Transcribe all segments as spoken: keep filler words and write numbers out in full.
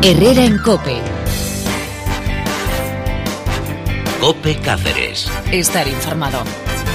Herrera en COPE. COPE Cáceres. Estar informado.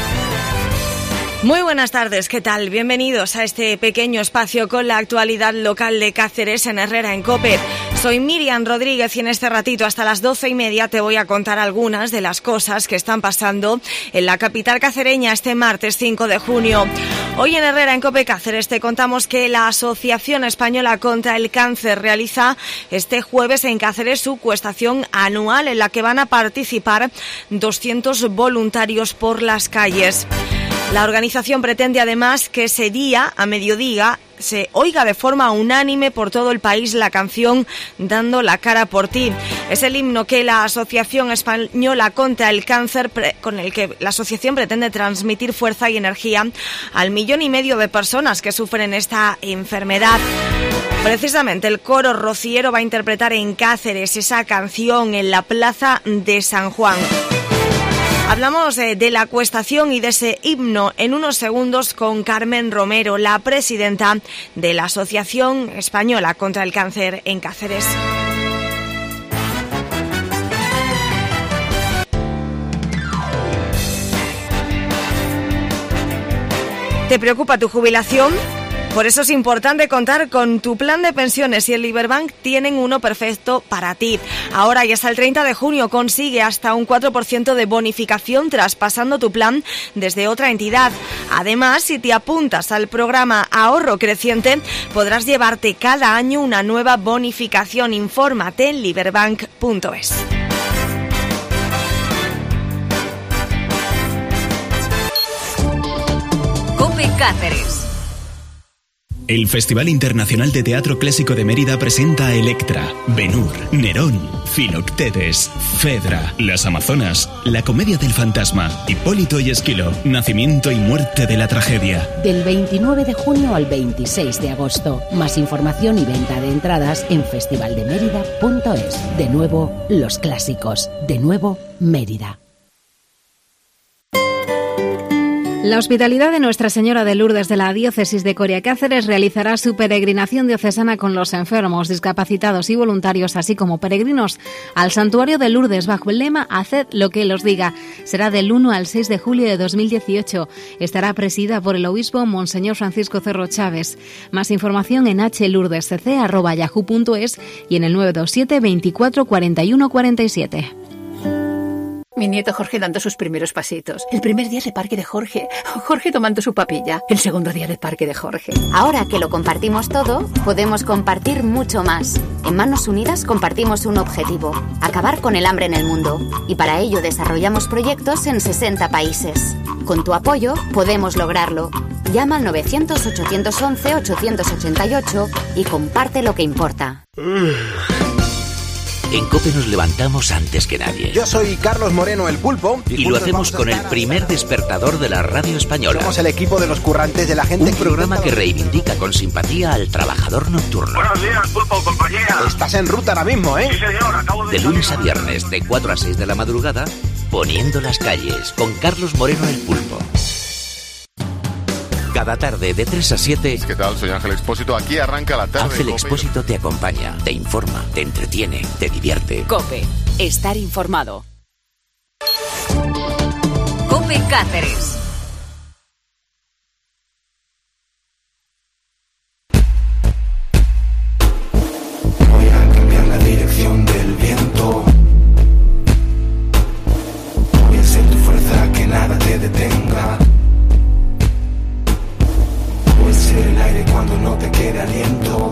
Muy buenas tardes, ¿qué tal? Bienvenidos a este pequeño espacio con la actualidad local de Cáceres en Herrera en COPE. Soy Miriam Rodríguez y en este ratito hasta las doce y media te voy a contar algunas de las cosas que están pasando en la capital cacereña este martes cinco de junio. Hoy en Herrera en COPE Cáceres te contamos que la Asociación Española contra el Cáncer realiza este jueves en Cáceres su cuestación anual en la que van a participar doscientos voluntarios por las calles. La organización pretende además que ese día, a mediodía, se oiga de forma unánime por todo el país la canción Dando la cara por ti. Es el himno que la Asociación Española contra el Cáncer, con el que la asociación pretende transmitir fuerza y energía al millón y medio de personas que sufren esta enfermedad. Precisamente el coro rociero va a interpretar en Cáceres esa canción en la plaza de San Juan. Hablamos de, de la cuestación y de ese himno en unos segundos con Carmen Romero, la presidenta de la Asociación Española contra el Cáncer en Cáceres. ¿Te preocupa tu jubilación? Por eso es importante contar con tu plan de pensiones y el Liberbank tienen uno perfecto para ti. Ahora y hasta el treinta de junio consigue hasta un cuatro por ciento de bonificación traspasando tu plan desde otra entidad. Además, si te apuntas al programa Ahorro Creciente, podrás llevarte cada año una nueva bonificación. Infórmate en liberbank punto es. COPE Cáceres. El Festival Internacional de Teatro Clásico de Mérida presenta a Electra, Ben-Hur, Nerón, Filoctetes, Fedra, Las Amazonas, La Comedia del Fantasma, Hipólito y Esquilo, Nacimiento y Muerte de la Tragedia. Del veintinueve de junio al veintiséis de agosto. Más información y venta de entradas en festival de mérida punto es. De nuevo, los clásicos. De nuevo, Mérida. La Hospitalidad de Nuestra Señora de Lourdes de la Diócesis de Coria Cáceres realizará su peregrinación diocesana con los enfermos, discapacitados y voluntarios, así como peregrinos, al Santuario de Lourdes bajo el lema Haced lo que Él os diga. Será del uno al seis de julio de dos mil dieciocho. Estará presidida por el obispo Monseñor Francisco Cerro Chávez. Más información en hlourdescc arroba yahoo punto es y en el nueve dos siete veinticuatro cuarenta y uno cuarenta y siete. Mi nieto Jorge dando sus primeros pasitos. El primer día de parque de Jorge. Jorge tomando su papilla. El segundo día de parque de Jorge. Ahora que lo compartimos todo, podemos compartir mucho más. En Manos Unidas compartimos un objetivo: acabar con el hambre en el mundo. Y para ello desarrollamos proyectos en sesenta países. Con tu apoyo podemos lograrlo. Llama al novecientos, ochocientos once, ochocientos ochenta y ocho y comparte lo que importa. En COPE nos levantamos antes que nadie. Yo soy Carlos Moreno, el Pulpo. Y, y lo hacemos con el primer despertador de la radio española. Somos el equipo de los currantes de la gente. Un que programa que reivindica con simpatía al trabajador nocturno. Buenos días, Pulpo, compañía. Estás en ruta ahora mismo, ¿eh? Sí, señor, acabo de... De lunes a viernes, de cuatro a seis de la madrugada, poniendo las calles, con Carlos Moreno, el Pulpo. Cada tarde de tres a siete. ¿Qué tal? Soy Ángel Expósito. Aquí arranca la tarde. Ángel Expósito te acompaña, te informa, te entretiene, te divierte. COPE. Estar informado. COPE Cáceres. Voy a cambiar la dirección del viento. Voy a ser tu fuerza, que nada te detenga. El aire cuando no te quede aliento.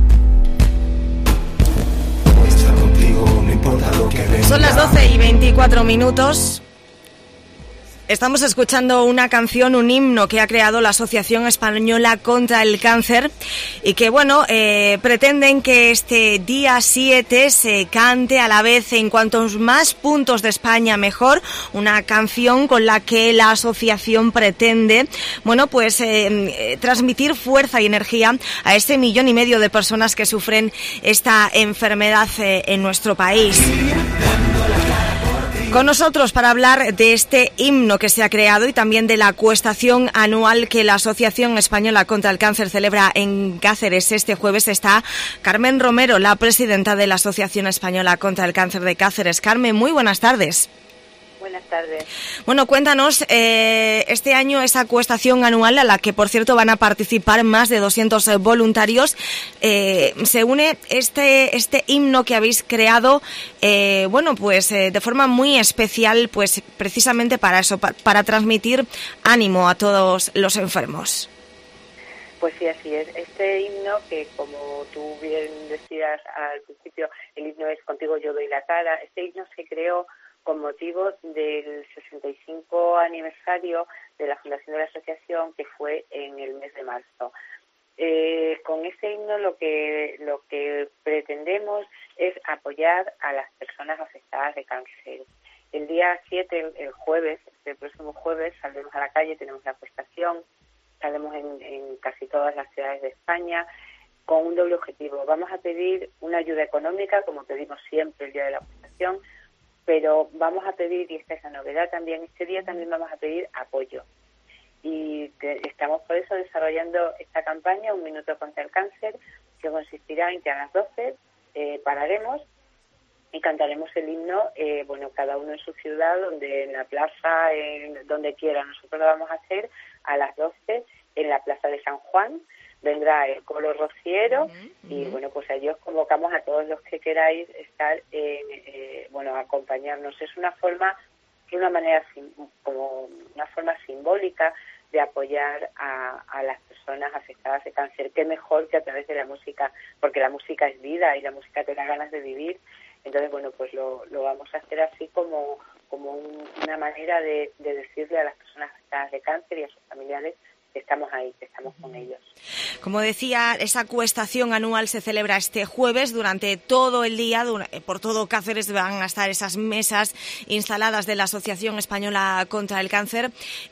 Estar contigo, no importa lo que venga. Son las doce y veinticuatro minutos. Estamos escuchando una canción, un himno que ha creado la Asociación Española contra el Cáncer y que, bueno, eh, pretenden que este día siete se cante a la vez en cuantos más puntos de España mejor, una canción con la que la asociación pretende, bueno, pues eh, eh, transmitir fuerza y energía a ese millón y medio de personas que sufren esta enfermedad eh, en nuestro país. Con nosotros para hablar de este himno que se ha creado y también de la acuestación anual que la Asociación Española contra el Cáncer celebra en Cáceres este jueves está Carmen Romero, la presidenta de la Asociación Española contra el Cáncer de Cáceres. Carmen, muy buenas tardes. Buenas tardes. Bueno, cuéntanos, eh, este año esa acuestación anual a la que, por cierto, van a participar más de doscientos voluntarios, eh, se une este este himno que habéis creado, eh, bueno, pues eh, de forma muy especial, pues precisamente para eso, para, para transmitir ánimo a todos los enfermos. Pues sí, así es. Este himno, que como tú bien decías al principio, el himno es Contigo yo doy la cara, este himno se creó con motivo del sesenta y cinco aniversario de la fundación de la asociación, que fue en el mes de marzo. Eh, con este himno lo que lo que pretendemos es apoyar a las personas afectadas de cáncer. El día siete, el, el jueves, el próximo jueves, saldremos a la calle, tenemos la acuestación, saldremos en, en casi todas las ciudades de España, con un doble objetivo. Vamos a pedir una ayuda económica, como pedimos siempre el día de la acuestación, pero vamos a pedir, y esta es la novedad también, este día también vamos a pedir apoyo. Y te, estamos por eso desarrollando esta campaña, Un Minuto contra el Cáncer, que consistirá en que a las doce eh, pararemos y cantaremos el himno, eh, bueno, cada uno en su ciudad, donde en la plaza, en donde quiera. Nosotros lo vamos a hacer a las doce en la Plaza de San Juan. Vendrá el coro rociero uh-huh. y bueno, pues allí os convocamos a todos los que queráis estar, en, eh, bueno, acompañarnos. Es una forma, es una manera como una forma simbólica de apoyar a, a las personas afectadas de cáncer. Qué mejor que a través de la música, porque la música es vida y la música te da ganas de vivir. Entonces, bueno, pues lo, lo vamos a hacer así como, como un, una manera de, de decirle a las personas afectadas de cáncer y a sus familiares que estamos ahí, que estamos con ellos. Como decía, esa acuestación anual se celebra este jueves durante todo el día. Por todo Cáceres van a estar esas mesas instaladas de la Asociación Española contra el Cáncer.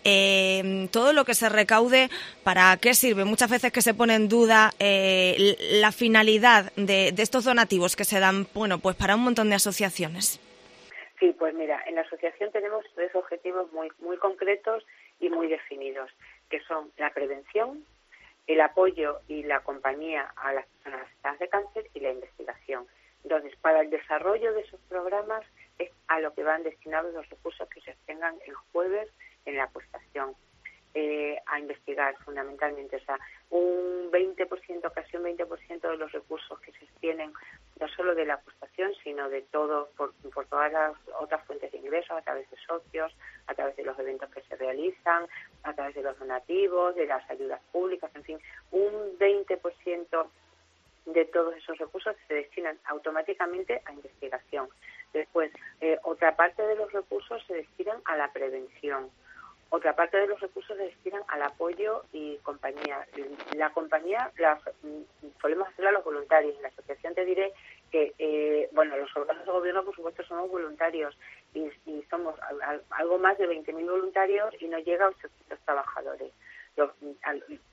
Eh, todo lo que se recaude, ¿para qué sirve? Muchas veces que se pone en duda eh, la finalidad de, de estos donativos que se dan, bueno, pues para un montón de asociaciones. Sí, pues mira, en la asociación tenemos tres objetivos muy, muy concretos y muy definidos, que son la prevención, el apoyo y la compañía a las personas afectadas de cáncer y la investigación. Entonces, para el desarrollo de esos programas es a lo que van destinados los recursos que se obtengan el jueves en la acuestación. Eh, a investigar fundamentalmente, o sea, un veinte por ciento, casi un veinte por ciento de los recursos que se obtienen no solo de la acuestación, sino de todo, por, por todas las otras fuentes de ingresos, a través de socios, a través de los eventos que se realizan, a través de los donativos, de las ayudas públicas, en fin, un veinte por ciento de todos esos recursos se destinan automáticamente a investigación. Después, eh, otra parte de los recursos se destinan a la prevención. Otra parte de los recursos se destinan al apoyo y compañía. La compañía la solemos hacerla a los voluntarios. En la asociación te diré que, eh, bueno, los órganos de gobierno, por supuesto, somos voluntarios y, y somos a, a, algo más de veinte mil voluntarios y nos llega a ochocientos trabajadores. Los, a,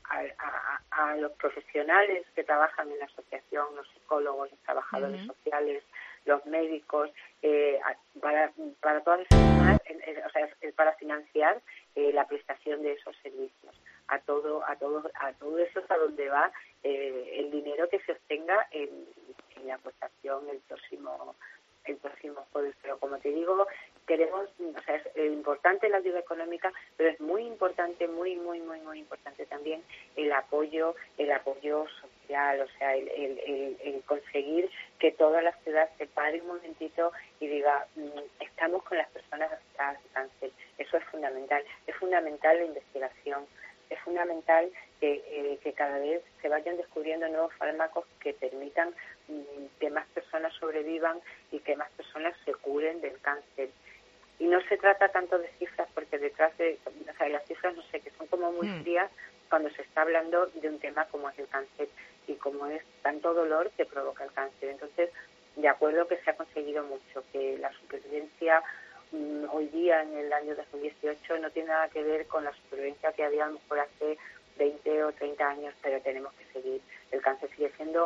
a, a, a los profesionales que trabajan en la asociación, los psicólogos, los trabajadores uh-huh. sociales, los médicos, eh, para, para todas esas personas, eh, eh, o sea, es para financiar eh, la prestación de esos servicios. A todo, a todo, a todo eso es a donde va eh, el dinero que se obtenga en, en la aportación el próximo el próximo jueves. Pero como te digo, queremos, o sea, es importante la ayuda económica, pero es muy importante, muy, muy, muy, muy importante también el apoyo, el apoyo social, o sea, el, el, el, el conseguir que toda la ciudad se pare un momentito y diga, estamos con las personas afectadas de cáncer. Eso es fundamental. Es fundamental la investigación. Es fundamental que, eh, que cada vez se vayan descubriendo nuevos fármacos que permitan mm, que más personas sobrevivan y que más personas se curen del cáncer. Y no se trata tanto de cifras, porque detrás de, o sea, las cifras, no sé, que son como muy frías cuando se está hablando de un tema como es el cáncer y como es tanto dolor que provoca el cáncer. Entonces, de acuerdo que se ha conseguido mucho, que la supervivencia mmm, hoy día, en el año dos mil dieciocho, no tiene nada que ver con la supervivencia que había a lo mejor hace veinte o treinta años, pero tenemos que seguir. El cáncer sigue siendo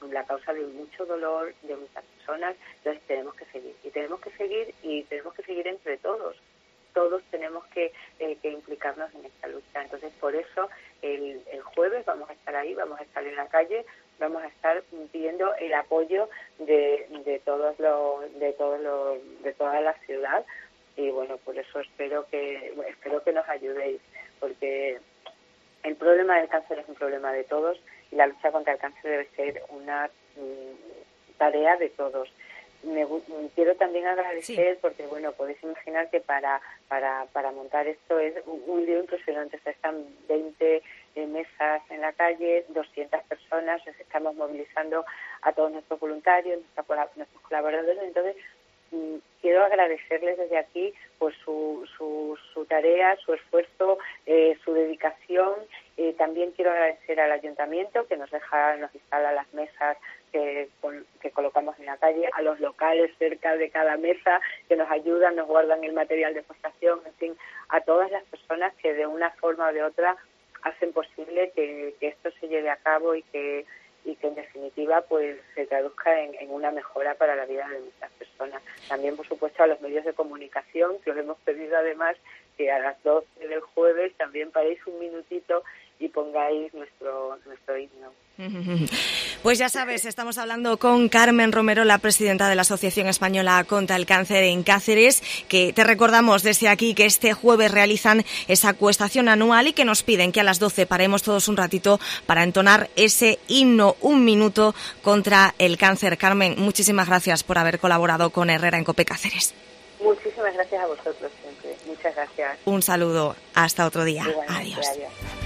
la causa de mucho dolor de muchas personas. Entonces tenemos que seguir y tenemos que seguir y tenemos que seguir entre todos. Todos tenemos que, eh, que implicarnos en esta lucha. Entonces por eso el, el jueves vamos a estar ahí, vamos a estar en la calle, vamos a estar pidiendo el apoyo de, de todos los, de todos los, de toda la ciudad. Y bueno, por eso espero que espero que nos ayudéis, porque el problema del cáncer es un problema de todos y la lucha contra el cáncer debe ser una mm, tarea de todos. Me, quiero también agradecer, sí. porque bueno, podéis imaginar que para para para montar esto es un, un lío impresionante. O sea, están veinte eh, mesas en la calle, doscientas personas, estamos movilizando a todos nuestros voluntarios, nuestra, nuestros colaboradores. Entonces quiero agradecerles desde aquí pues su, su, su tarea, su esfuerzo, eh, su dedicación. Eh, también quiero agradecer al ayuntamiento que nos deja, nos instala las mesas que, que colocamos en la calle, a los locales cerca de cada mesa que nos ayudan, nos guardan el material de exportación, en fin, a todas las personas que de una forma o de otra hacen posible que, que esto se lleve a cabo y que y que en definitiva pues se traduzca en, en una mejora para la vida de muchas personas. También, por supuesto, a los medios de comunicación, que os hemos pedido además que a las doce del jueves también paréis un minutito y pongáis nuestro nuestro himno. Pues ya sabes, estamos hablando con Carmen Romero, la presidenta de la Asociación Española contra el Cáncer en Cáceres, que te recordamos desde aquí que este jueves realizan esa acuestación anual y que nos piden que a las doce paremos todos un ratito para entonar ese himno, un minuto contra el cáncer. Carmen, muchísimas gracias por haber colaborado con Herrera en COPE Cáceres. Muchísimas gracias a vosotros siempre. Muchas gracias. Un saludo. Hasta otro día. Igualmente, adiós. adiós.